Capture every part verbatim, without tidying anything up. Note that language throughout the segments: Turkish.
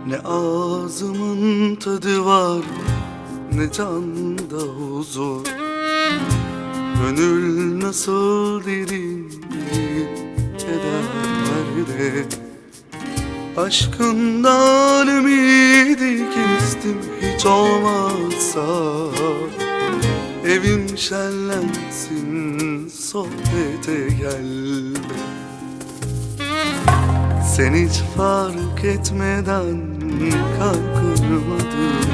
Ne ağzımın tadı var, ne canda huzur. Gönül nasıl derin bir kederde. Aşkından ümidi kestim, hiç olmazsa evim şenlensin, sohbete gel. Sen hiç fark etmeden kalp kırmadın.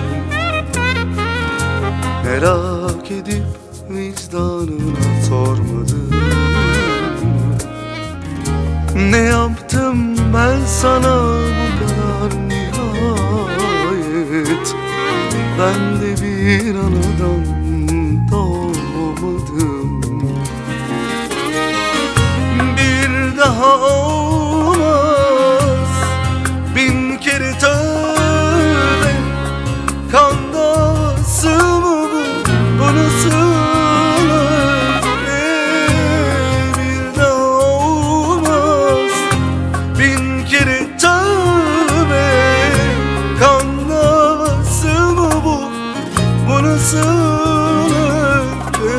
Merak edip vicdanına sormadın. Ne yaptım ben sana bu kadar nihayet? Ben de bir anadan doğmadım. Bir daha olmaz, bin kere tövbe. Kan davası mı bu, bu nasıl öfke? Bir daha olmaz, bin kere tövbe. Kan davası mı bu, bu nasıl öfke?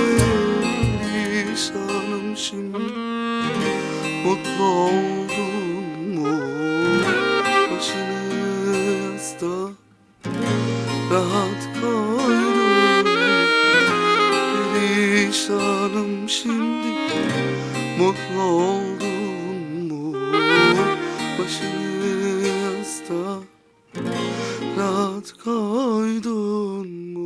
Perişanım şimdi, mutlu oldun mu? Başını yastığa rahat koydum. Perişanım şimdi, mutlu oldun mu? Başını yastığa rahat koydun mu?